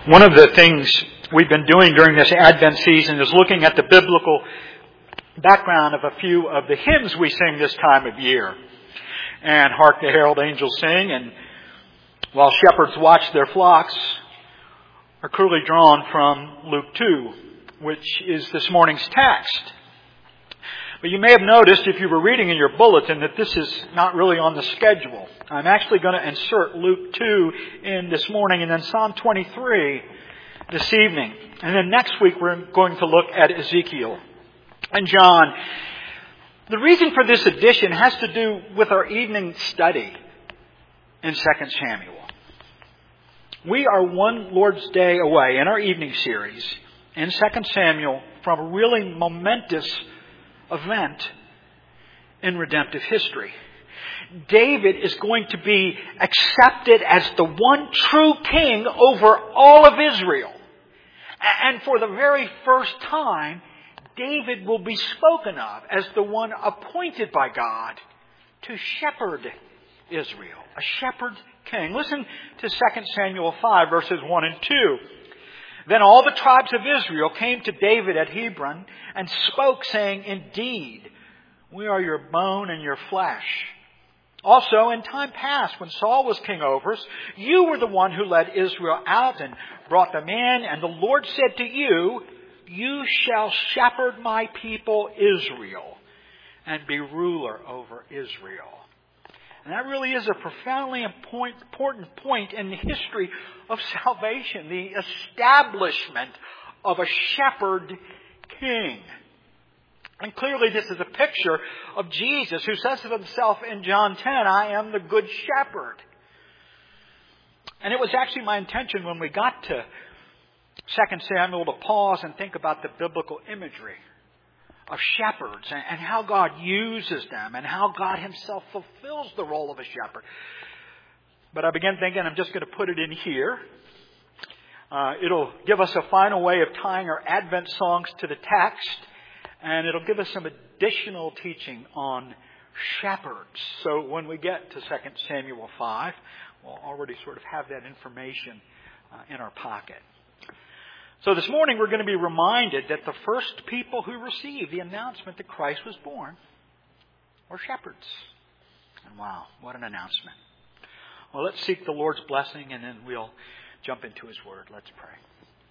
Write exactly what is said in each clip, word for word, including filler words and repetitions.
One of the things we've been doing during this Advent season is looking at the biblical background of a few of the hymns we sing this time of year. And Hark the Herald Angels Sing, and While Shepherds Watch Their Flocks are clearly drawn from Luke two, which is this morning's text. But you may have noticed, if you were reading in your bulletin, that this is not really on the schedule. I'm actually going to insert Luke two in this morning and then Psalm twenty-three this evening. And then next week we're going to look at Ezekiel and John. The reason for this addition has to do with our evening study in Second Samuel. We are one Lord's Day away in our evening series in Second Samuel from a really momentous event in redemptive history. David is going to be accepted as the one true king over all of Israel. And for the very first time, David will be spoken of as the one appointed by God to shepherd Israel. A shepherd king. Listen to Second Samuel five, verses one and two. Then all the tribes of Israel came to David at Hebron and spoke, saying, Indeed, we are your bone and your flesh. Also, in time past, when Saul was king over us, you were the one who led Israel out and brought them in. And the Lord said to you, You shall shepherd my people Israel and be ruler over Israel. And that really is a profoundly important point in the history of salvation, the establishment of a shepherd king. And clearly this is a picture of Jesus, who says of himself in John ten, I am the good shepherd. And it was actually my intention when we got to Second Samuel to pause and think about the biblical imagery of shepherds and how God uses them and how God himself fulfills the role of a shepherd. But I began thinking I'm just going to put it in here. Uh, it'll give us a final way of tying our Advent songs to the text, and it'll give us some additional teaching on shepherds. So when we get to Second Samuel five, we'll already sort of have that information uh, in our pocket. So this morning we're going to be reminded that the first people who received the announcement that Christ was born were shepherds. And wow, what an announcement. Well, let's seek the Lord's blessing and then we'll jump into His Word. Let's pray.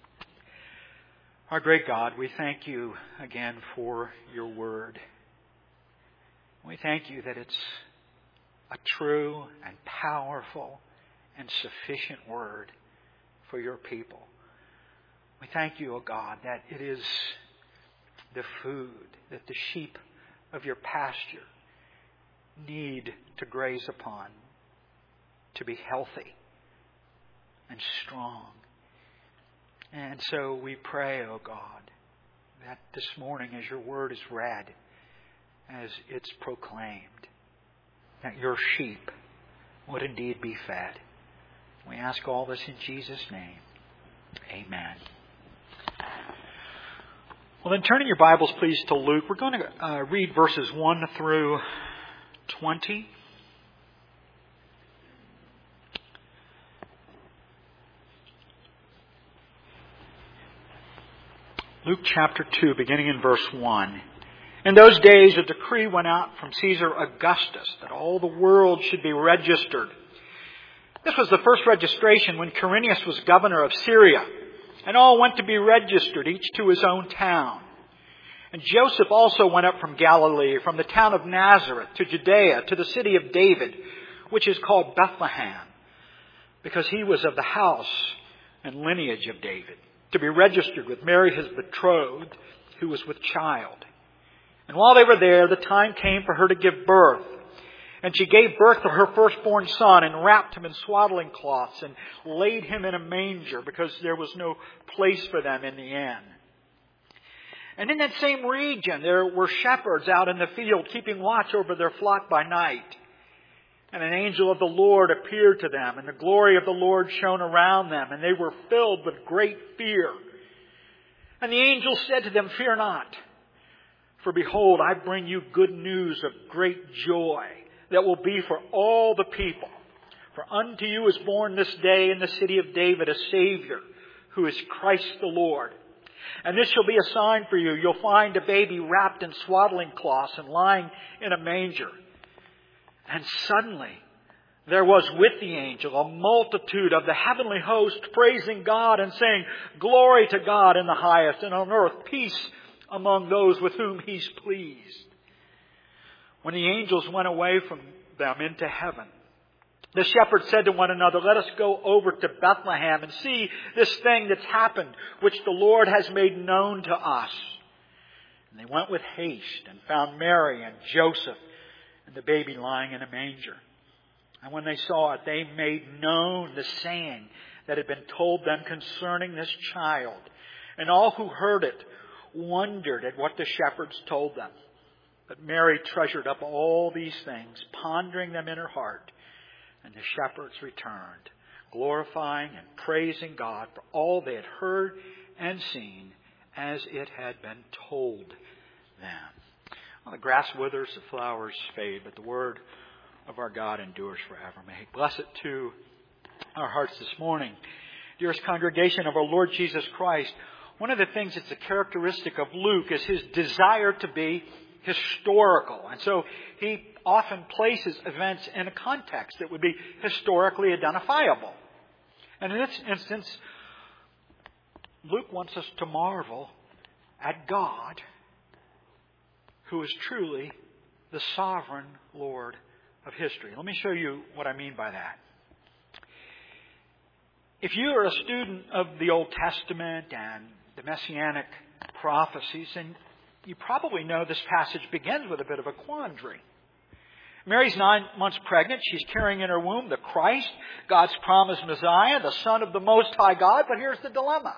Our great God, we thank you again for your Word. We thank you that it's a true and powerful and sufficient Word for your people. We thank you, O God, that it is the food that the sheep of your pasture need to graze upon to be healthy and strong. And so we pray, O God, that this morning as your word is read, as it's proclaimed, that your sheep would indeed be fed. We ask all this in Jesus' name. Amen. Well, then turning your Bibles, please, to Luke. We're going to uh, read verses one through twenty. Luke chapter two, beginning in verse one. In those days, a decree went out from Caesar Augustus that all the world should be registered. This was the first registration when Quirinius was governor of Syria. And all went to be registered, each to his own town. And Joseph also went up from Galilee, from the town of Nazareth to Judea, to the city of David, which is called Bethlehem, because he was of the house and lineage of David, to be registered with Mary his betrothed, who was with child. And while they were there, the time came for her to give birth. And she gave birth to her firstborn son and wrapped him in swaddling cloths and laid him in a manger because there was no place for them in the inn. And in that same region, there were shepherds out in the field keeping watch over their flock by night. And an angel of the Lord appeared to them, and the glory of the Lord shone around them, and they were filled with great fear. And the angel said to them, Fear not, for behold, I bring you good news of great joy that will be for all the people. For unto you is born this day in the city of David a Savior, who is Christ the Lord. And this shall be a sign for you. You'll find a baby wrapped in swaddling cloths and lying in a manger." And suddenly there was with the angel a multitude of the heavenly host praising God and saying, "Glory to God in the highest, and on earth peace among those with whom He's pleased." When the angels went away from them into heaven, the shepherds said to one another, "Let us go over to Bethlehem and see this thing that's happened, which the Lord has made known to us." And they went with haste and found Mary and Joseph and the baby lying in a manger. And when they saw it, they made known the saying that had been told them concerning this child. And all who heard it wondered at what the shepherds told them. But Mary treasured up all these things, pondering them in her heart. And the shepherds returned, glorifying and praising God for all they had heard and seen as it had been told them. Well, the grass withers, the flowers fade, but the word of our God endures forever. May He bless it to our hearts this morning. Dearest congregation of our Lord Jesus Christ, one of the things that's a characteristic of Luke is his desire to be historical. And so he often places events in a context that would be historically identifiable. And in this instance, Luke wants us to marvel at God, who is truly the sovereign Lord of history. Let me show you what I mean by that. If you are a student of the Old Testament and the Messianic prophecies, then you probably know this passage begins with a bit of a quandary. Mary's nine months pregnant. She's carrying in her womb the Christ, God's promised Messiah, the Son of the Most High God. But here's the dilemma.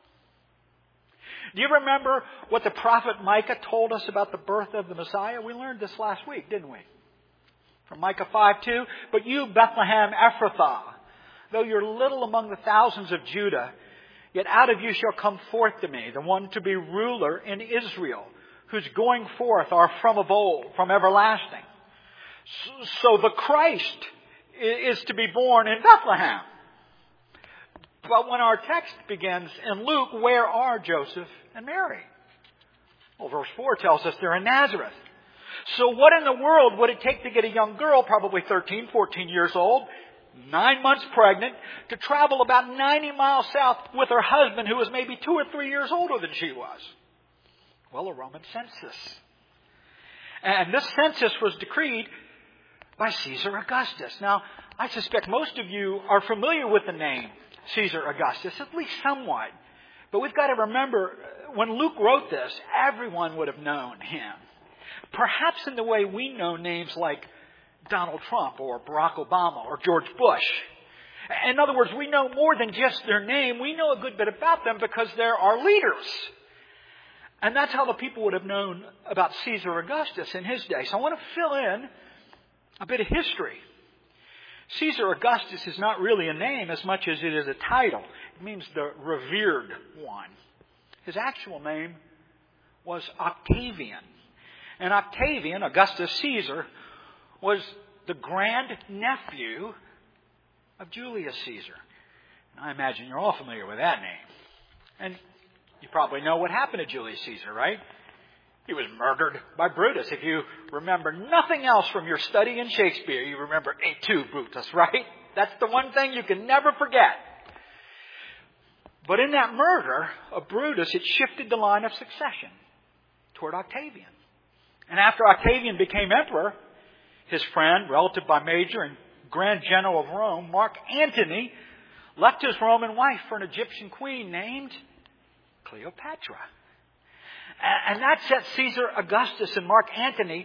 Do you remember what the prophet Micah told us about the birth of the Messiah? We learned this last week, didn't we? From Micah five two, "But you, Bethlehem Ephrathah, though you're little among the thousands of Judah, yet out of you shall come forth to me the one to be ruler in Israel, whose going forth are from of old, from everlasting." So the Christ is to be born in Bethlehem. But when our text begins in Luke, where are Joseph and Mary? Well, verse four tells us they're in Nazareth. So what in the world would it take to get a young girl, probably thirteen, fourteen years old, nine months pregnant, to travel about ninety miles south with her husband, who was maybe two or three years older than she was? Well, a Roman census. And this census was decreed by Caesar Augustus. Now, I suspect most of you are familiar with the name Caesar Augustus, at least somewhat. But we've got to remember, when Luke wrote this, everyone would have known him. Perhaps in the way we know names like Donald Trump or Barack Obama or George Bush. In other words, we know more than just their name. We know a good bit about them because they're our leaders. And that's how the people would have known about Caesar Augustus in his day. So I want to fill in a bit of history. Caesar Augustus is not really a name as much as it is a title. It means the revered one. His actual name was Octavian. And Octavian, Augustus Caesar, was the grand nephew of Julius Caesar. And I imagine you're all familiar with that name. And you probably know what happened to Julius Caesar, right? He was murdered by Brutus. If you remember nothing else from your study in Shakespeare, you remember Et tu, Brutus, right? That's the one thing you can never forget. But in that murder of Brutus, it shifted the line of succession toward Octavian. And after Octavian became emperor, his friend, relative by major, and grand general of Rome, Mark Antony, left his Roman wife for an Egyptian queen named Cleopatra. And that set Caesar Augustus and Mark Antony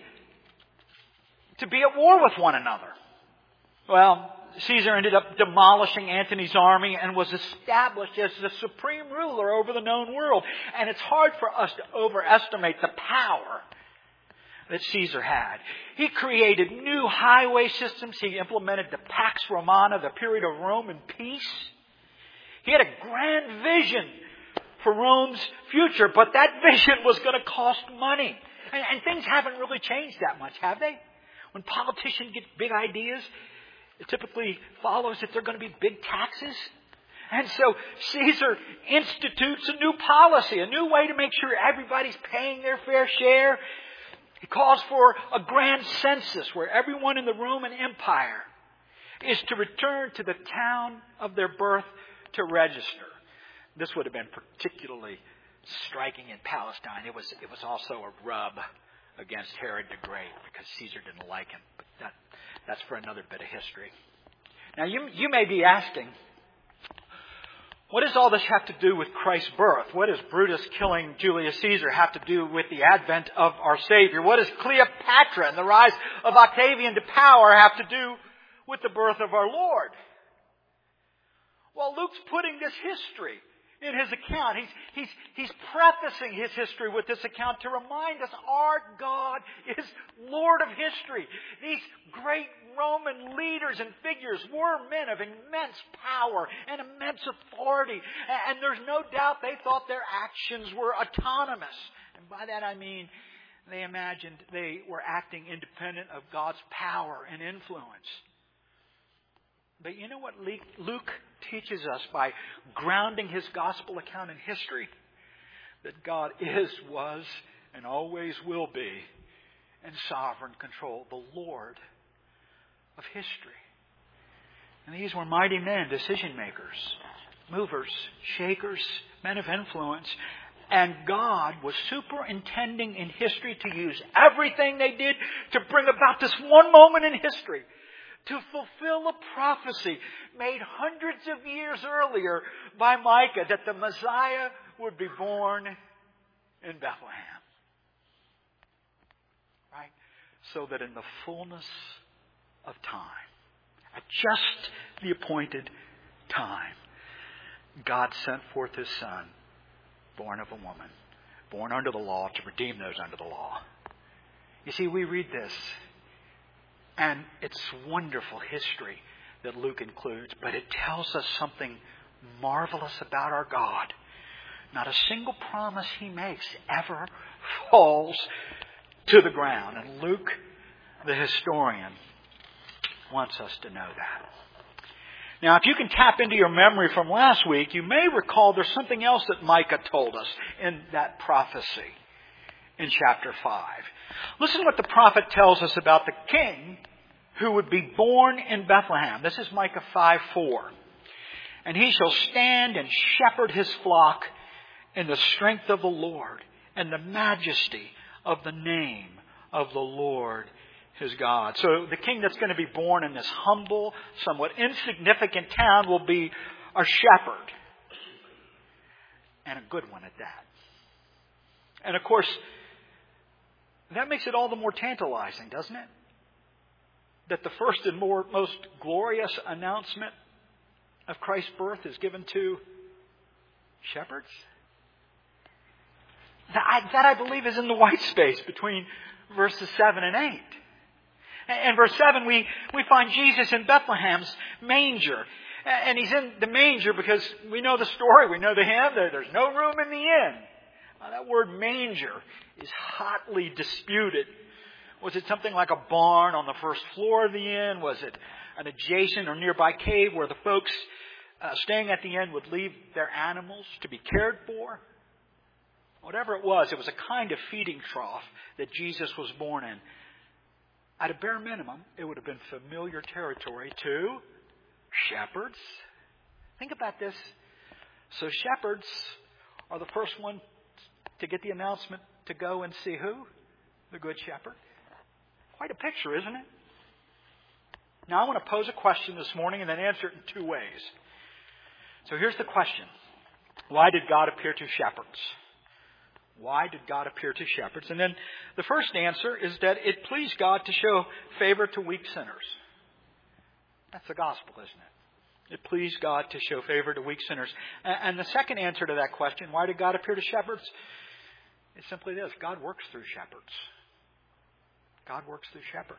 to be at war with one another. Well, Caesar ended up demolishing Antony's army and was established as the supreme ruler over the known world. And it's hard for us to overestimate the power that Caesar had. He created new highway systems. He implemented the Pax Romana, the period of Roman peace. He had a grand vision for Rome's future, but that vision was going to cost money. And, and things haven't really changed that much, have they? When politicians get big ideas, it typically follows that there are going to be big taxes. And so Caesar institutes a new policy, a new way to make sure everybody's paying their fair share. He calls for a grand census where everyone in the Roman Empire is to return to the town of their birth to register. This would have been particularly striking in Palestine. It was, it was also a rub against Herod the Great because Caesar didn't like him. But that, that's for another bit of history. Now, you, you may be asking, what does all this have to do with Christ's birth? What does Brutus killing Julius Caesar have to do with the advent of our Savior? What does Cleopatra and the rise of Octavian to power have to do with the birth of our Lord? Well, Luke's putting this history in his account. He's, he's, he's prefacing his history with this account to remind us our God is Lord of history. These great Roman leaders and figures were men of immense power and immense authority. And there's no doubt they thought their actions were autonomous. And by that I mean they imagined they were acting independent of God's power and influence. But you know what Luke teaches us by grounding his gospel account in history? That God is, was, and always will be in sovereign control, the Lord of history. And these were mighty men, decision makers, movers, shakers, men of influence. And God was superintending in history to use everything they did to bring about this one moment in history, to fulfill a prophecy made hundreds of years earlier by Micah that the Messiah would be born in Bethlehem. Right? So that in the fullness of time, at just the appointed time, God sent forth His Son, born of a woman, born under the law, to redeem those under the law. You see, we read this, and it's wonderful history that Luke includes, but it tells us something marvelous about our God. Not a single promise He makes ever falls to the ground. And Luke, the historian, wants us to know that. Now, if you can tap into your memory from last week, you may recall there's something else that Micah told us in that prophecy in chapter five. Listen to what the prophet tells us about the king who would be born in Bethlehem. This is Micah five four. And he shall stand and shepherd his flock in the strength of the Lord and the majesty of the name of the Lord his God. So the king that's going to be born in this humble, somewhat insignificant town will be a shepherd. And a good one at that. And of course, that makes it all the more tantalizing, doesn't it? That the first and more, most glorious announcement of Christ's birth is given to shepherds. That, that I believe is in the white space between verses seven and eight. In verse seven, we, we find Jesus in Bethlehem's manger. And He's in the manger because we know the story. We know the hymn. There, there's no room in the inn. Now, that word manger is hotly disputed. Was it something like a barn on the first floor of the inn? Was it an adjacent or nearby cave where the folks uh, staying at the inn would leave their animals to be cared for? Whatever it was, it was a kind of feeding trough that Jesus was born in. At a bare minimum, it would have been familiar territory to shepherds. Think about this. So shepherds are the first one to get the announcement to go and see who? The Good Shepherd. Quite a picture, isn't it? Now I want to pose a question this morning and then answer it in two ways. So here's the question. Why did God appear to shepherds? Why did God appear to shepherds? And then the first answer is that it pleased God to show favor to weak sinners. That's the gospel, isn't it? It pleased God to show favor to weak sinners. And the second answer to that question, why did God appear to shepherds? It's simply this. God works through shepherds. God works through shepherds.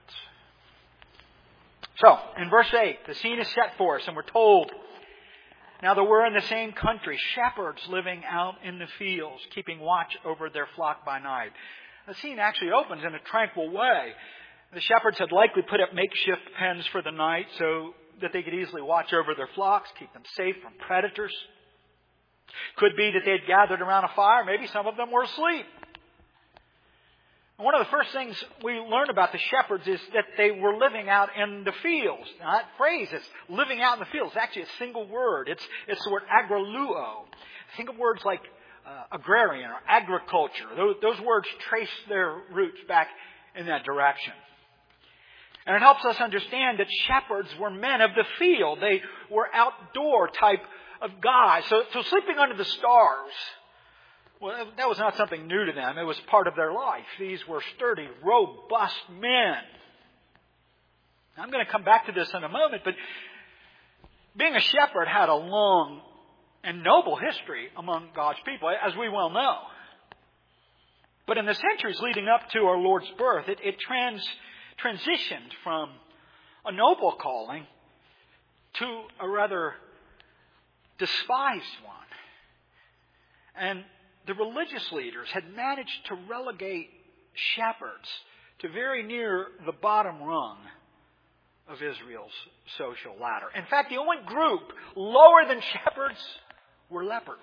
So, in verse eight, the scene is set for us, and we're told, now that we're in the same country, shepherds living out in the fields, keeping watch over their flock by night. The scene actually opens in a tranquil way. The shepherds had likely put up makeshift pens for the night, so that they could easily watch over their flocks, keep them safe from predators. Could be that they had gathered around a fire. Maybe some of them were asleep. And one of the first things we learn about the shepherds is that they were living out in the fields. Now that phrase is living out in the fields. It's actually a single word. It's, it's the word agroluo. Think of words like uh, agrarian or agriculture. Those, those words trace their roots back in that direction. And it helps us understand that shepherds were men of the field. They were outdoor type of guys. So, so sleeping under the stars, well, that was not something new to them. It was part of their life. These were sturdy, robust men. I'm going to come back to this in a moment, but being a shepherd had a long and noble history among God's people, as we well know. But in the centuries leading up to our Lord's birth, it, it trans, transitioned from a noble calling to a rather despised one. And the religious leaders had managed to relegate shepherds to very near the bottom rung of Israel's social ladder. In fact, the only group lower than shepherds were lepers.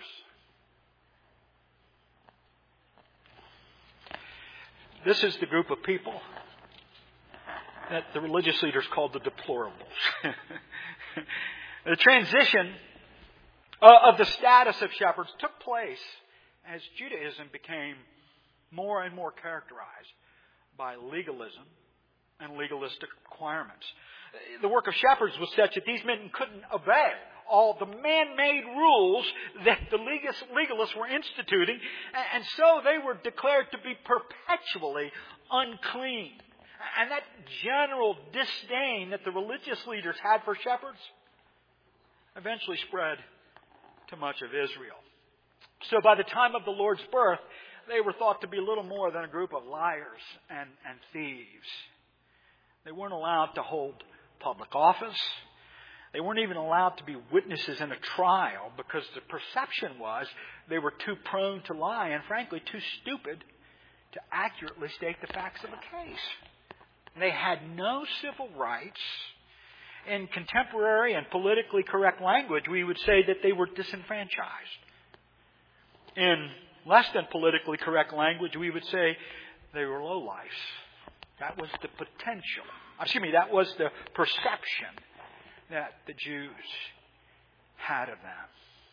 This is the group of people that the religious leaders called the deplorables. The transition of the status of shepherds took place as Judaism became more and more characterized by legalism and legalistic requirements. The work of shepherds was such that these men couldn't obey all the man-made rules that the legalists were instituting, and so they were declared to be perpetually unclean. And that general disdain that the religious leaders had for shepherds eventually spread to much of Israel. So by the time of the Lord's birth, they were thought to be little more than a group of liars and, and thieves. They weren't allowed to hold public office. They weren't even allowed to be witnesses in a trial because the perception was they were too prone to lie and, frankly, too stupid to accurately state the facts of a case. They had no civil rights. In contemporary and politically correct language, we would say that they were disenfranchised. In less than politically correct language, we would say they were lowlifes. That was the potential. Excuse me, that was the perception that the Jews had of them.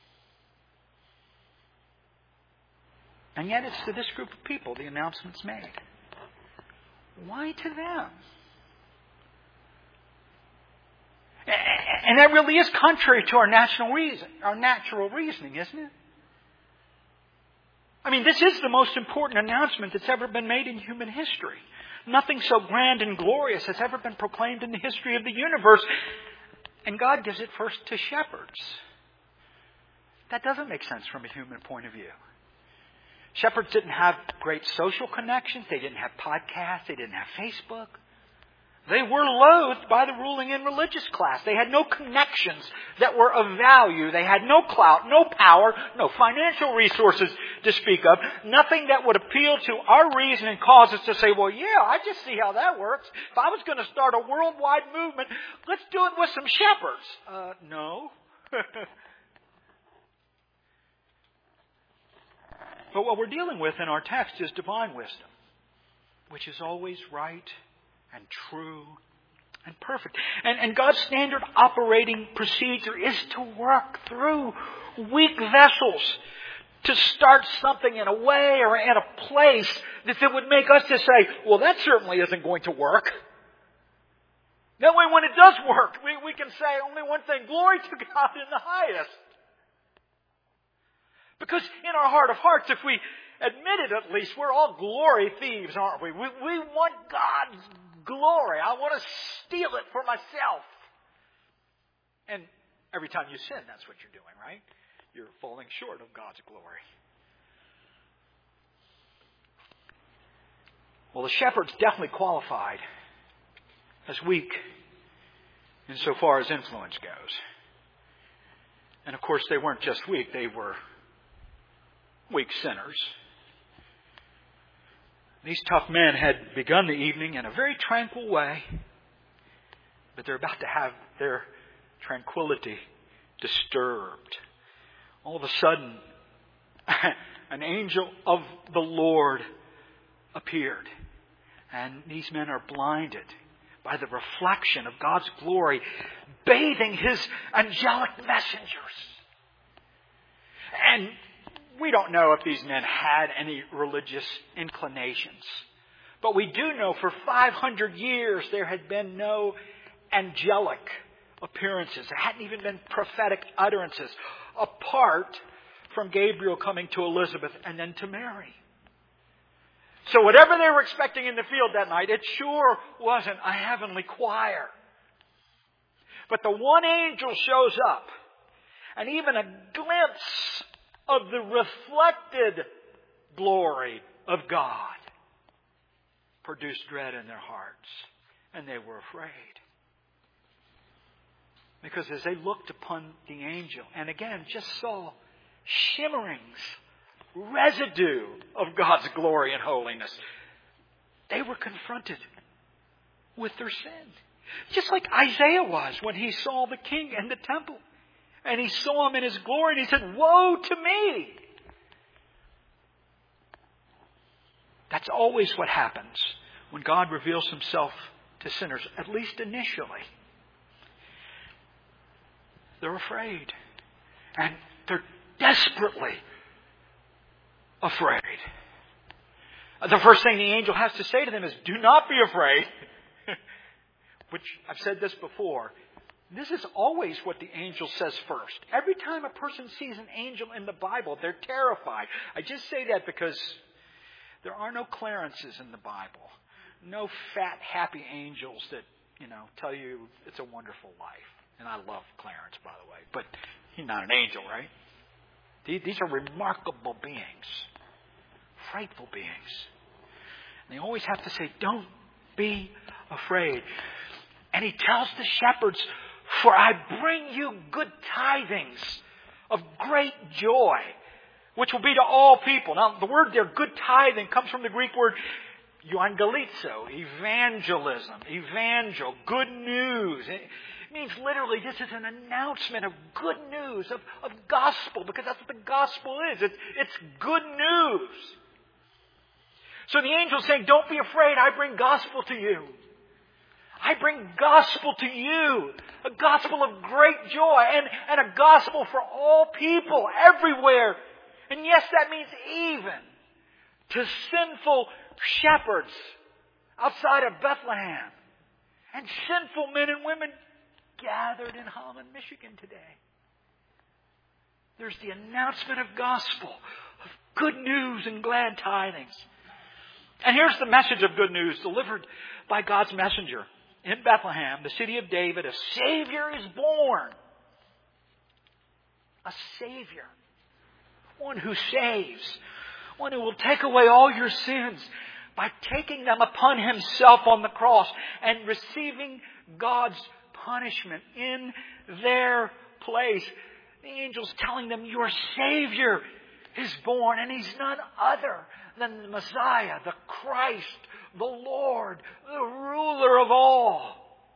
And yet it's to this group of people the announcement's made. Why to them? And that really is contrary to our natural reason, our natural reasoning, isn't it? I mean, this is the most important announcement that's ever been made in human history. Nothing so grand and glorious has ever been proclaimed in the history of the universe. And God gives it first to shepherds. That doesn't make sense from a human point of view. Shepherds didn't have great social connections. They didn't have podcasts. They didn't have Facebook. They were loathed by the ruling and religious class. They had no connections that were of value. They had no clout, no power, no financial resources to speak of. Nothing that would appeal to our reason and cause us to say, well, yeah, I just see how that works. If I was going to start a worldwide movement, let's do it with some shepherds. Uh, no. But what we're dealing with in our text is divine wisdom, which is always right and true and perfect. And, and God's standard operating procedure is to work through weak vessels to start something in a way or in a place that, that would make us just say, well, that certainly isn't going to work. That way when it does work, we, we can say only one thing, glory to God in the highest. Because in our heart of hearts, if we admit it at least, we're all glory thieves, aren't we? We, we want God's glory. I want to steal it for myself. And every time you sin, that's what you're doing, right? You're falling short of God's glory. Well, the shepherds definitely qualified as weak insofar as influence goes. And of course, they weren't just weak, they were weak sinners. These tough men had begun the evening in a very tranquil way, but they're about to have their tranquility disturbed. All of a sudden, an angel of the Lord appeared. And these men are blinded by the reflection of God's glory, bathing His angelic messengers. And we don't know if these men had any religious inclinations. But we do know for five hundred years there had been no angelic appearances. There hadn't even been prophetic utterances apart from Gabriel coming to Elizabeth and then to Mary. So whatever they were expecting in the field that night, it sure wasn't a heavenly choir. But the one angel shows up, and even a glimpse of the reflected glory of God produced dread in their hearts, and they were afraid. Because as they looked upon the angel, and again just saw shimmerings, residue of God's glory and holiness, they were confronted with their sin. Just like Isaiah was when he saw the king in the temple. And he saw him in his glory and he said, "Woe to me!" That's always what happens when God reveals Himself to sinners, at least initially. They're afraid. And they're desperately afraid. The first thing the angel has to say to them is, "Do not be afraid." Which, I've said this before, this is always what the angel says first. Every time a person sees an angel in the Bible, they're terrified. I just say that because there are no Clarences in the Bible. No fat, happy angels that, you know, tell you it's a wonderful life. And I love Clarence, by the way. But he's not an angel, right? These are remarkable beings. Frightful beings. And they always have to say, "Don't be afraid." And he tells the shepherds, "For I bring you good tidings of great joy, which will be to all people." Now, the word there, good tithing, comes from the Greek word euangelizo, evangelism, evangel, good news. It means literally this is an announcement of good news, of, of gospel, because that's what the gospel is. It's, it's good news. So the angel's saying, "Don't be afraid, I bring gospel to you. I bring gospel to you, a gospel of great joy, and, and a gospel for all people, everywhere." And yes, that means even to sinful shepherds outside of Bethlehem, and sinful men and women gathered in Holland, Michigan today. There's the announcement of gospel, of good news and glad tidings. And here's the message of good news delivered by God's messenger. In Bethlehem, the city of David, a Savior is born. A Savior. One who saves. One who will take away all your sins by taking them upon Himself on the cross and receiving God's punishment in their place. The angel's telling them, your Savior is born, and He's none other than the Messiah, the Christ, the Lord, the ruler of all.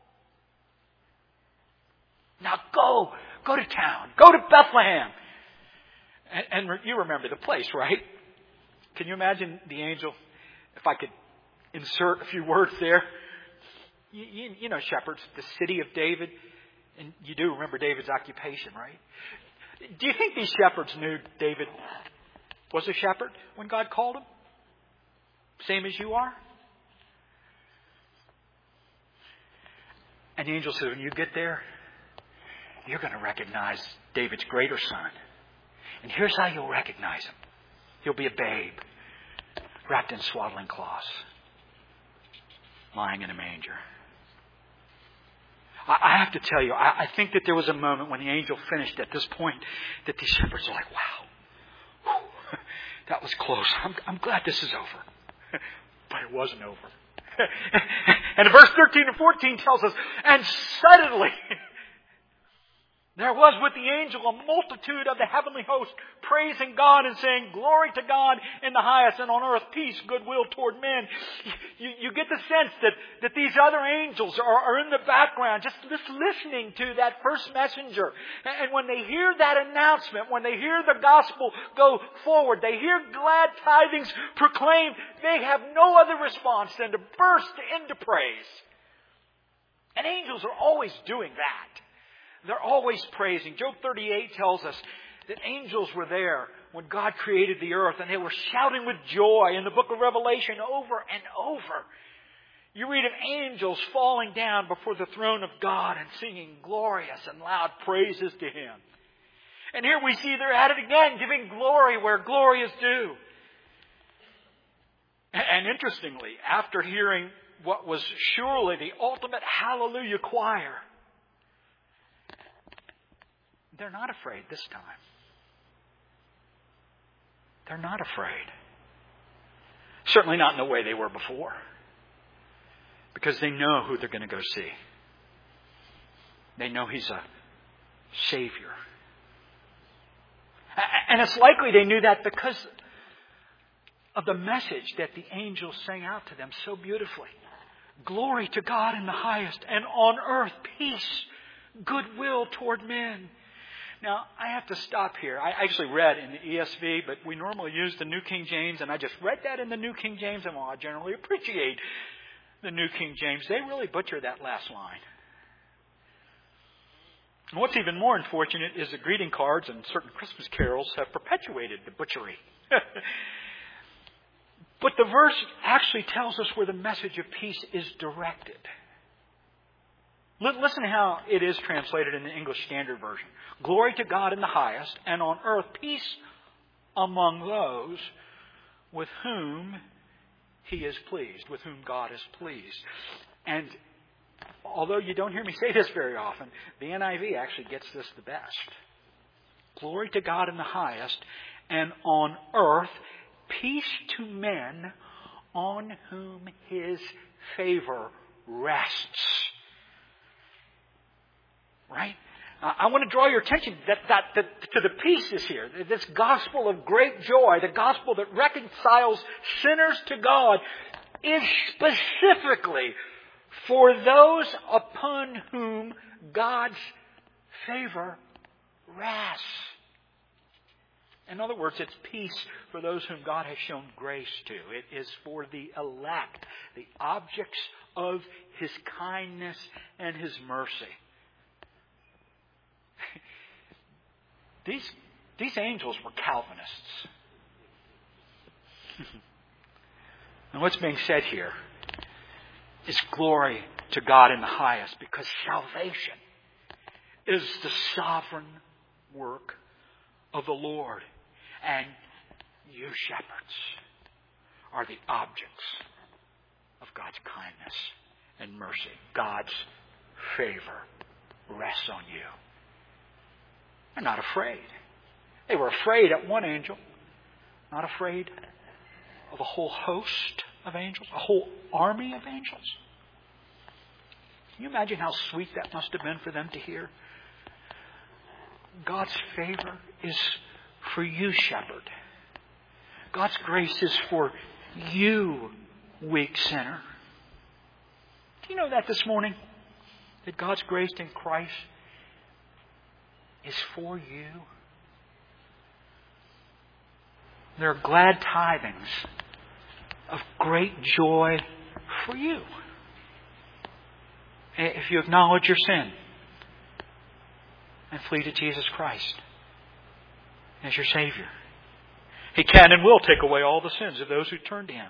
Now go, go to town, go to Bethlehem. And, and you remember the place, right? Can you imagine the angel, if I could insert a few words there? You, you, you know shepherds, the city of David. And you do remember David's occupation, right? Do you think these shepherds knew David was a shepherd when God called him? Same as you are? And the angel says, when you get there, you're going to recognize David's greater son. And here's how you'll recognize him. He'll be a babe, wrapped in swaddling cloths, lying in a manger. I have to tell you, I think that there was a moment when the angel finished at this point that these shepherds are like, wow, whew, that was close. I'm, I'm glad this is over. But it wasn't over. And verse thirteen and fourteen tells us, and suddenly There was with the angel a multitude of the heavenly host praising God and saying, "Glory to God in the highest, and on earth peace, goodwill toward men." You, you get the sense that, that these other angels are, are in the background, just, just listening to that first messenger. And when they hear that announcement, when they hear the gospel go forward, they hear glad tidings proclaimed, they have no other response than to burst into praise. And angels are always doing that. They're always praising. Job thirty-eight tells us that angels were there when God created the earth, and they were shouting with joy in the book of Revelation over and over. You read of angels falling down before the throne of God and singing glorious and loud praises to Him. And here we see they're at it again, giving glory where glory is due. And interestingly, after hearing what was surely the ultimate hallelujah choir, they're not afraid this time. They're not afraid. Certainly not in the way they were before. Because they know who they're going to go see. They know He's a Savior. And it's likely they knew that because of the message that the angels sang out to them so beautifully. Glory to God in the highest, and on earth peace, goodwill toward men. Now, I have to stop here. I actually read in the E S V, but we normally use the New King James, and I just read that in the New King James, and while I generally appreciate the New King James, they really butcher that last line. And what's even more unfortunate is the greeting cards and certain Christmas carols have perpetuated the butchery. But the verse actually tells us where the message of peace is directed. Listen to how it is translated in the English Standard Version. Glory to God in the highest, and on earth peace among those with whom He is pleased, with whom God is pleased. And although you don't hear me say this very often, the N I V actually gets this the best. Glory to God in the highest, and on earth peace to men on whom His favor rests. Right? Uh, I want to draw your attention that, that, that, to the pieces here. This gospel of great joy, the gospel that reconciles sinners to God, is specifically for those upon whom God's favor rests. In other words, it's peace for those whom God has shown grace to. It is for the elect, the objects of His kindness and His mercy. These, these angels were Calvinists. And what's being said here is glory to God in the highest, because salvation is the sovereign work of the Lord. And you shepherds are the objects of God's kindness and mercy. God's favor rests on you. They're not afraid. They were afraid at one angel, not afraid of a whole host of angels, a whole army of angels. Can you imagine how sweet that must have been for them to hear? God's favor is for you, shepherd. God's grace is for you, weak sinner. Do you know that this morning? That God's grace in Christ is for you. There are glad tidings of great joy for you. If you acknowledge your sin and flee to Jesus Christ as your Savior. He can and will take away all the sins of those who turn to Him.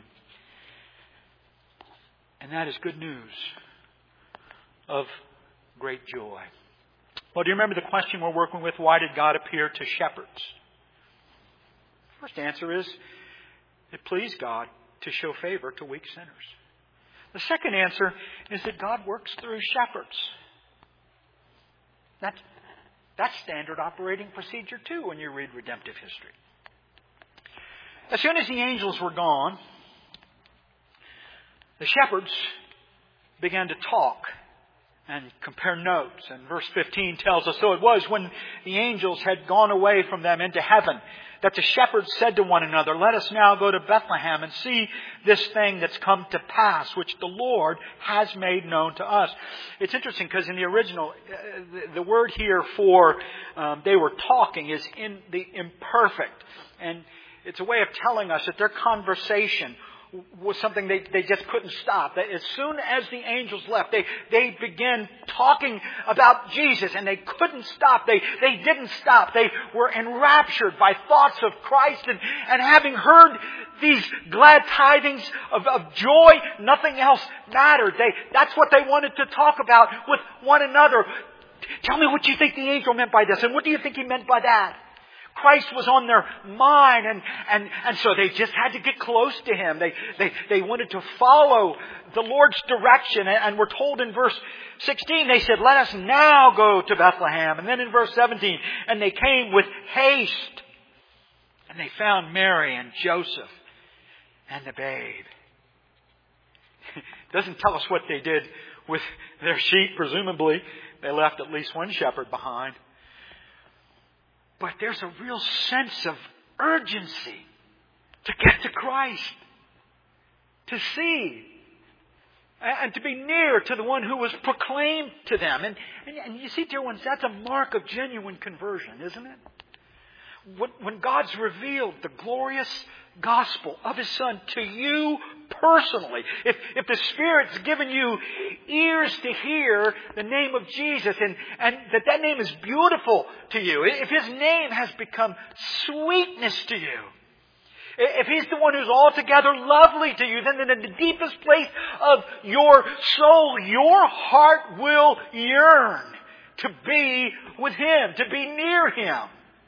And that is good news of great joy. Well, do you remember the question we're working with? Why did God appear to shepherds? First answer is, it pleased God to show favor to weak sinners. The second answer is that God works through shepherds. That's, that's standard operating procedure too when you read redemptive history. As soon as the angels were gone, the shepherds began to talk and compare notes. And verse fifteen tells us, so it was when the angels had gone away from them into heaven that the shepherds said to one another, let us now go to Bethlehem and see this thing that's come to pass, which the Lord has made known to us. It's interesting because in the original, the word here for um, they were talking is in the imperfect. And it's a way of telling us that their conversation was something they, they just couldn't stop. As soon as the angels left, they, they began talking about Jesus and they couldn't stop. They, they didn't stop. They were enraptured by thoughts of Christ and, and having heard these glad tidings of, of joy, nothing else mattered. They, that's what they wanted to talk about with one another. Tell me what you think the angel meant by this and what do you think he meant by that? Christ was on their mind, and, and, and so they just had to get close to Him. They, they, they wanted to follow the Lord's direction. And we're told in verse sixteen, they said, let us now go to Bethlehem. And then in verse seventeen, and they came with haste. And they found Mary and Joseph and the babe. It doesn't tell us what they did with their sheep, presumably. They left at least one shepherd behind. But there's a real sense of urgency to get to Christ, to see, and to be near to the one who was proclaimed to them. And, and, and you see, dear ones, that's a mark of genuine conversion, isn't it? When, when God's revealed the glorious gospel of His Son to you personally, if, if the Spirit's given you ears to hear the name of Jesus and, and that that name is beautiful to you, if His name has become sweetness to you, if He's the one who's altogether lovely to you, then in the deepest place of your soul, your heart will yearn to be with Him, to be near Him.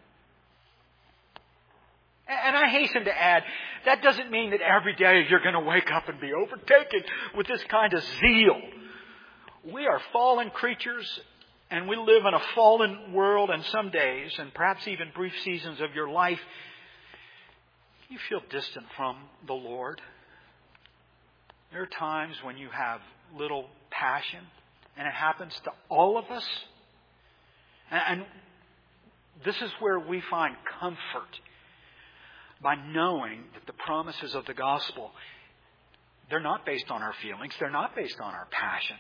And I hasten to add, that doesn't mean that every day you're going to wake up and be overtaken with this kind of zeal. We are fallen creatures and we live in a fallen world, and some days, and perhaps even brief seasons of your life, you feel distant from the Lord. There are times when you have little passion, and it happens to all of us. And this is where we find comfort. By knowing that the promises of the gospel, they're not based on our feelings. They're not based on our passion.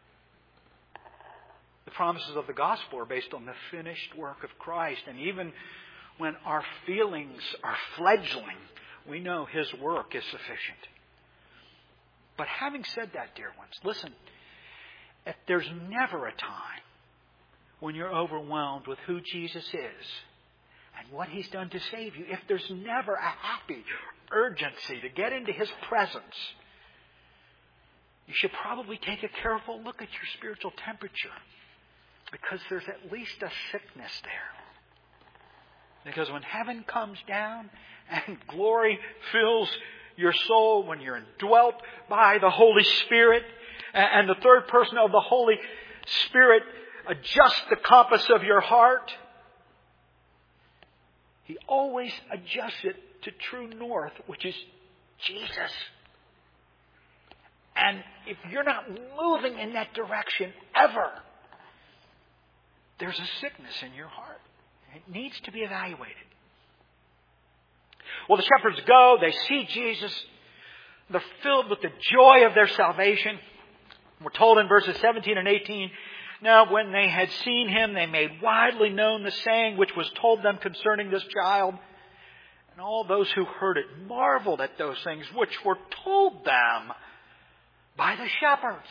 The promises of the gospel are based on the finished work of Christ. And even when our feelings are fledgling, we know His work is sufficient. But having said that, dear ones, listen, if there's never a time when you're overwhelmed with who Jesus is and what He's done to save you, if there's never a happy urgency to get into His presence, you should probably take a careful look at your spiritual temperature, because there's at least a sickness there. Because when heaven comes down and glory fills your soul, when you're indwelt by the Holy Spirit, and the third person of the Holy Spirit adjusts the compass of your heart, He always adjusts it to true north, which is Jesus. And if you're not moving in that direction ever, there's a sickness in your heart. It needs to be evaluated. Well, the shepherds go, they see Jesus, they're filled with the joy of their salvation. We're told in verses seventeen and eighteen, now when they had seen Him, they made widely known the saying which was told them concerning this child. And all those who heard it marveled at those things which were told them by the shepherds.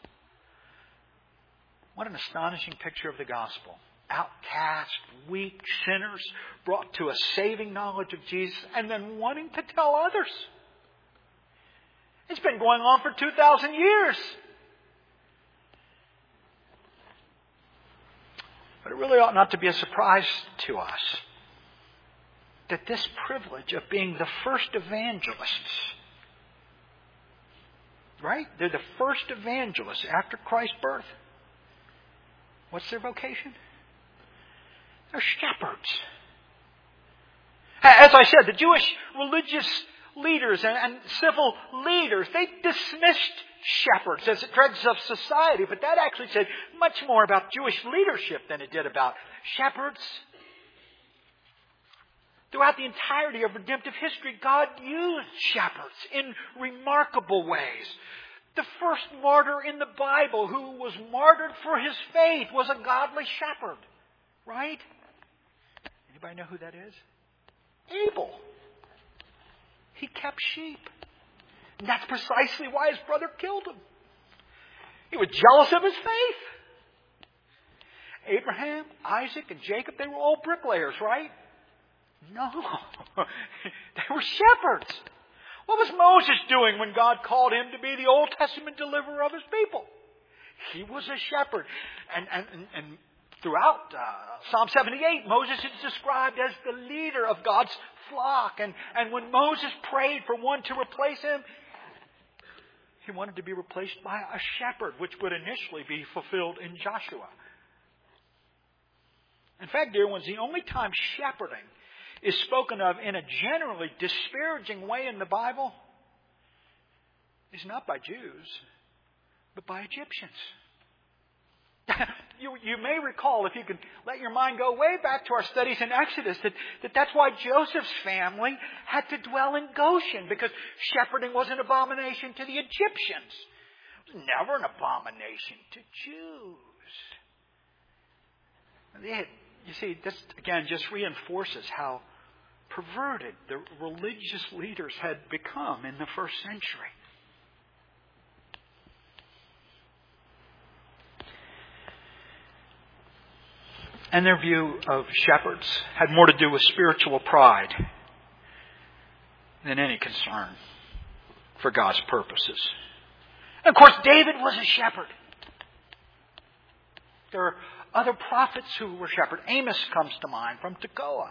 What an astonishing picture of the gospel. Outcast, weak sinners brought to a saving knowledge of Jesus and then wanting to tell others. It's been going on for two thousand years. But it really ought not to be a surprise to us that this privilege of being the first evangelists, right? They're the first evangelists after Christ's birth. What's their vocation? They're shepherds. As I said, the Jewish religious leaders and, and civil leaders, they dismissed shepherds as dregs of society. But that actually said much more about Jewish leadership than it did about shepherds. Throughout the entirety of redemptive history, God used shepherds in remarkable ways. The first martyr in the Bible who was martyred for his faith was a godly shepherd. Right? Anybody know who that is? Abel. He kept sheep. And that's precisely why his brother killed him. He was jealous of his faith. Abraham, Isaac, and Jacob, they were all bricklayers, right? No. They were shepherds. What was Moses doing when God called him to be the Old Testament deliverer of his people? He was a shepherd. And, and, and, and throughout uh, Psalm seventy-eight, Moses is described as the leader of God's flock. And, and when Moses prayed for one to replace him, he wanted to be replaced by a shepherd, which would initially be fulfilled in Joshua. In fact, dear ones, the only time shepherding is spoken of in a generally disparaging way in the Bible is not by Jews, but by Egyptians. you, you may recall, if you can let your mind go way back to our studies in Exodus, that, that that's why Joseph's family had to dwell in Goshen, because shepherding was an abomination to the Egyptians. It was never an abomination to Jews. They had, you see, this again just reinforces how perverted the religious leaders had become in the first century. And their view of shepherds had more to do with spiritual pride than any concern for God's purposes. And of course, David was a shepherd. There are other prophets who were shepherds. Amos comes to mind from Tekoa.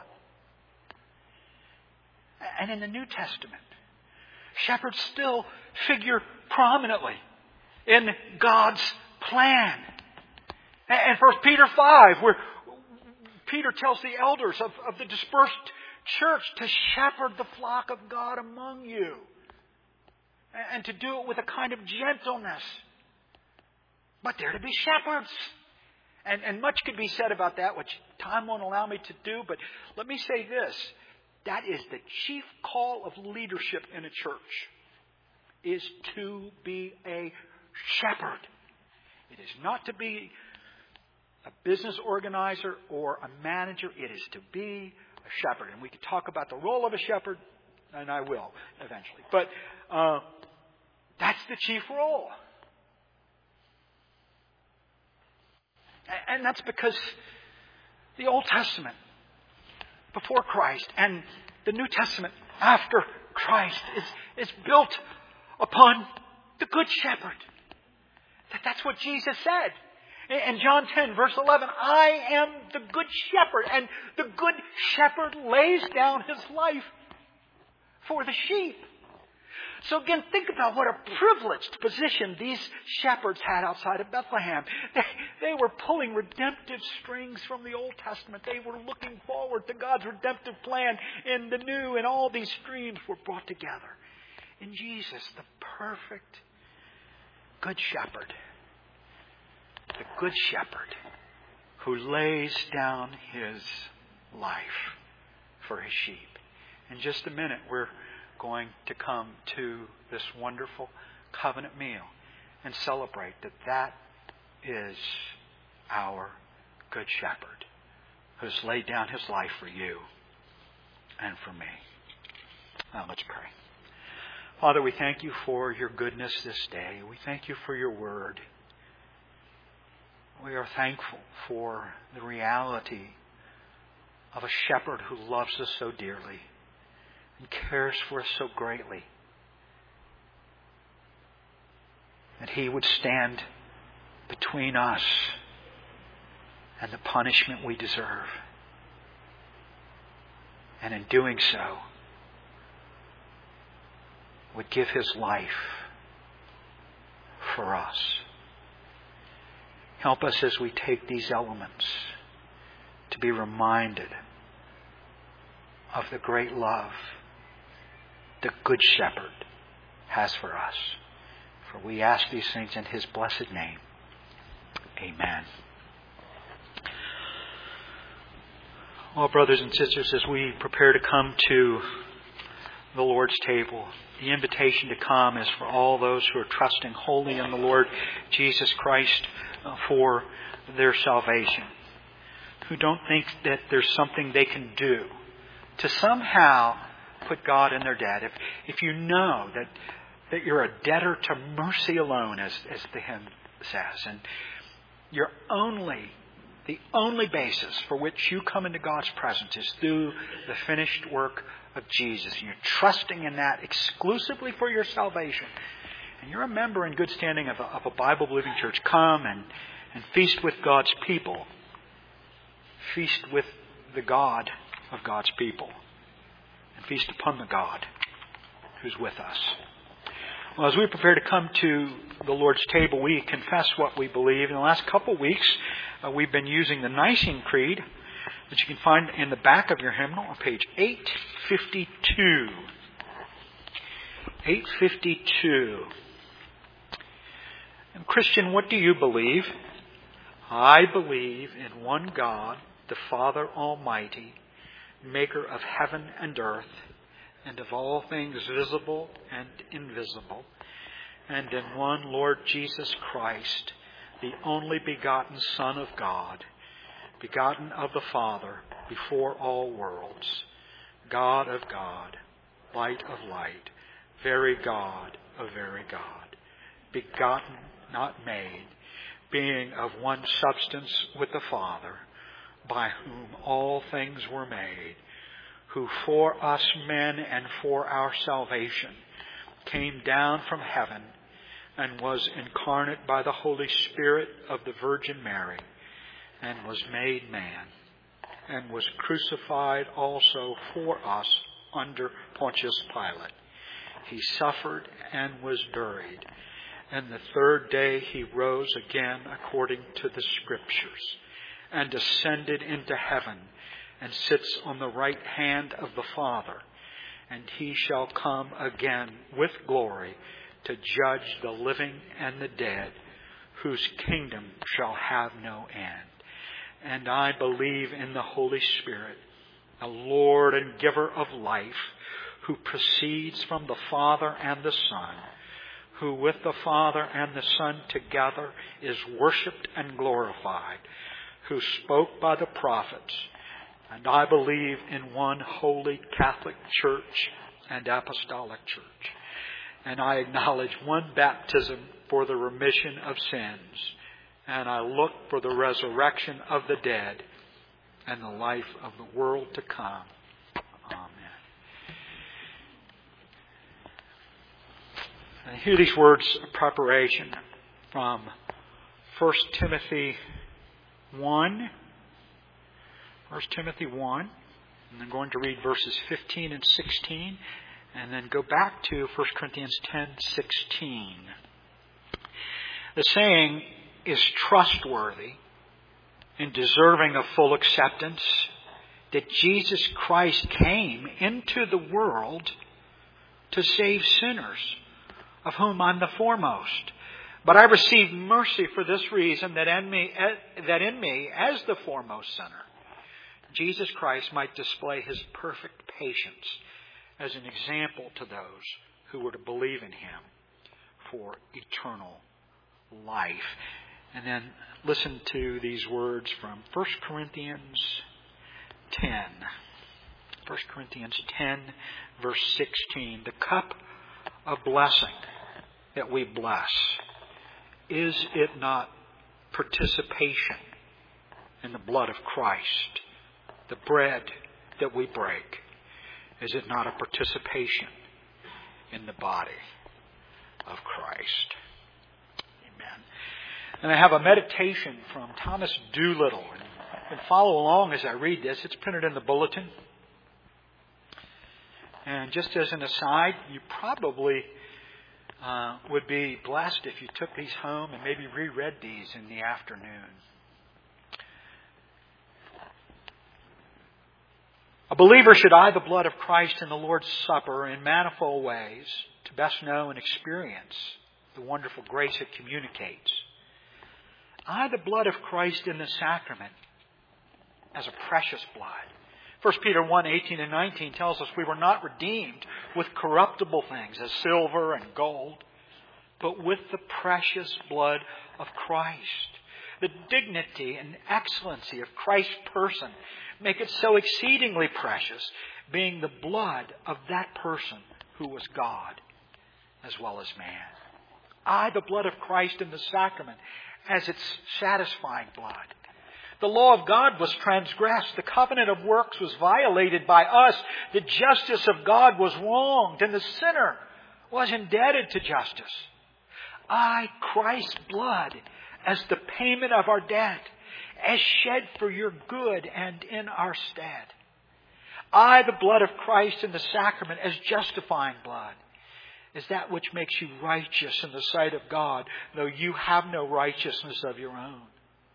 And in the New Testament, shepherds still figure prominently in God's plan. And First Peter five, where Peter tells the elders of, of the dispersed church to shepherd the flock of God among you. And to do it with a kind of gentleness. But they're to be shepherds. And, and much could be said about that, which time won't allow me to do. But let me say this. That is the chief call of leadership in a church. Is to be a shepherd. It is not to be a business organizer or a manager. It is to be a shepherd. And we can talk about the role of a shepherd, and I will eventually. But uh, that's the chief role. And that's because the Old Testament before Christ and the New Testament after Christ is, is built upon the Good Shepherd. That that's what Jesus said. In John ten, verse eleven, I am the Good Shepherd, and the Good Shepherd lays down his life for the sheep. So again, think about what a privileged position these shepherds had outside of Bethlehem. They, they were pulling redemptive strings from the Old Testament. They were looking forward to God's redemptive plan in the New, and all these streams were brought together in Jesus, the perfect Good Shepherd. The Good Shepherd who lays down his life for his sheep. In just a minute, we're going to come to this wonderful covenant meal and celebrate that that is our Good Shepherd who's laid down his life for you and for me. Now let's pray. Father, we thank you for your goodness this day. We thank you for your word. We are thankful for the reality of a shepherd who loves us so dearly and cares for us so greatly, that he would stand between us and the punishment we deserve. And in doing so, would give his life for us. Help us as we take these elements to be reminded of the great love the Good Shepherd has for us. For we ask these things in His blessed name. Amen. Well, brothers and sisters, as we prepare to come to the Lord's table, the invitation to come is for all those who are trusting wholly in the Lord Jesus Christ for their salvation, who don't think that there's something they can do to somehow put God in their debt. If, if you know that, that you're a debtor to mercy alone, as, as the hymn says, and you're only, the only basis for which you come into God's presence is through the finished work of Jesus. And you're trusting in that exclusively for your salvation. And you're a member in good standing of a, of a Bible-believing church. Come and, and feast with God's people. Feast with the God of God's people. And feast upon the God who's with us. Well, as we prepare to come to the Lord's table, we confess what we believe. In the last couple of weeks, uh, we've been using the Nicene Creed, which you can find in the back of your hymnal on page eight fifty-two. eight fifty-two. And Christian, what do you believe? I believe in one God, the Father Almighty, maker of heaven and earth, and of all things visible and invisible, and in one Lord Jesus Christ, the only begotten Son of God, begotten of the Father before all worlds, God of God, light of light, very God of very God, begotten, not made, being of one substance with the Father, by whom all things were made, who for us men and for our salvation came down from heaven and was incarnate by the Holy Spirit of the Virgin Mary, and was made man, and was crucified also for us under Pontius Pilate. He suffered and was buried, and the third day He rose again according to the Scriptures, and ascended into heaven, and sits on the right hand of the Father. And He shall come again with glory to judge the living and the dead, whose kingdom shall have no end. And I believe in the Holy Spirit, the Lord and giver of life, who proceeds from the Father and the Son, who with the Father and the Son together is worshipped and glorified, who spoke by the prophets. And I believe in one holy Catholic Church and Apostolic Church. And I acknowledge one baptism for the remission of sins. And I look for the resurrection of the dead and the life of the world to come. Amen. And hear these words of preparation from First Timothy one. First Timothy one. And I'm going to read verses fifteen and sixteen. And then go back to First Corinthians ten sixteen. The saying is trustworthy and deserving of full acceptance, that Jesus Christ came into the world to save sinners, of whom I'm the foremost. But I received mercy for this reason, that in me, that in me, as the foremost sinner, Jesus Christ might display His perfect patience as an example to those who were to believe in Him for eternal life. And then listen to these words from First Corinthians ten. First Corinthians ten, verse sixteen. The cup of blessing that we bless, is it not participation in the blood of Christ? The bread that we break, is it not a participation in the body of Christ? Amen. And I have a meditation from Thomas Doolittle. And you can follow along as I read this. It's printed in the bulletin. And just as an aside, you probably uh, would be blessed if you took these home and maybe reread these in the afternoon. A believer should eye the blood of Christ in the Lord's Supper in manifold ways to best know and experience the wonderful grace it communicates. Eye the blood of Christ in the sacrament as a precious blood. First Peter one, eighteen and nineteen tells us we were not redeemed with corruptible things as silver and gold, but with the precious blood of Christ. The dignity and excellency of Christ's person make it so exceedingly precious, being the blood of that person who was God as well as man. Eye the blood of Christ in the sacrament as its satisfying blood. The law of God was transgressed. The covenant of works was violated by us. The justice of God was wronged, and the sinner was indebted to justice. Eye Christ's blood as the payment of our debt, as shed for your good and in our stead. Eye the blood of Christ in the sacrament as justifying blood, as that which makes you righteous in the sight of God, though you have no righteousness of your own.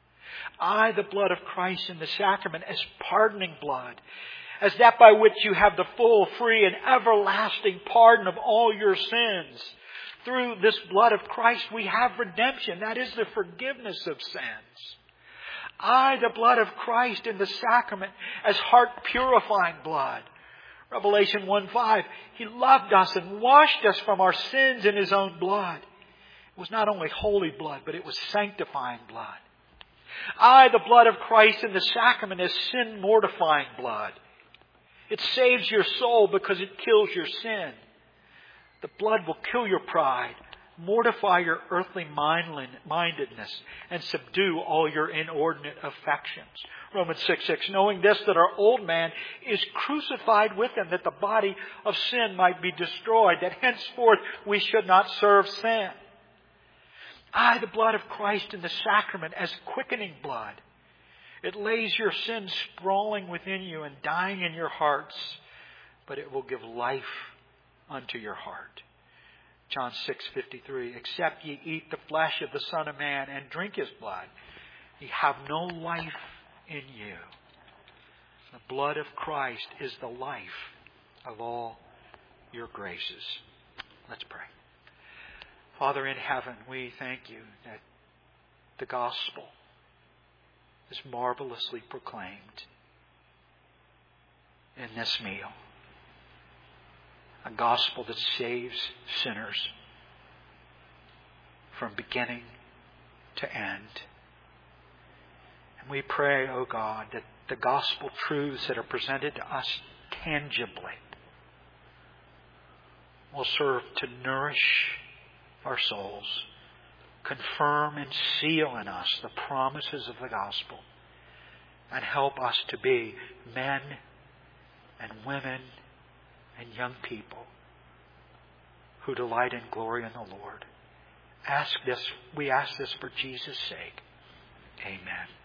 Eye the blood of Christ in the sacrament as pardoning blood, as that by which you have the full, free, and everlasting pardon of all your sins. Through this blood of Christ we have redemption, that is the forgiveness of sins. Eye the blood of Christ in the sacrament as heart-purifying blood. Revelation one five, He loved us and washed us from our sins in His own blood. It was not only holy blood, but it was sanctifying blood. Eye the blood of Christ in the sacrament as sin-mortifying blood. It saves your soul because it kills your sin. The blood will kill your pride, mortify your earthly mindedness, and subdue all your inordinate affections. Romans six six, knowing this, that our old man is crucified with Him, that the body of sin might be destroyed, that henceforth we should not serve sin. Eye the blood of Christ in the sacrament as quickening blood. It lays your sins sprawling within you and dying in your hearts, but it will give life unto your heart. John six fifty-three, except ye eat the flesh of the Son of Man and drink His blood, ye have no life in you. The blood of Christ is the life of all your graces. Let's pray. Father in heaven, we thank You that the gospel is marvelously proclaimed in this meal. A gospel that saves sinners from beginning to end. And we pray, O God, that the gospel truths that are presented to us tangibly will serve to nourish our souls, confirm and seal in us the promises of the gospel, and help us to be men and women and young people who delight in glory in the Lord. Ask this, we ask this for Jesus' sake. Amen.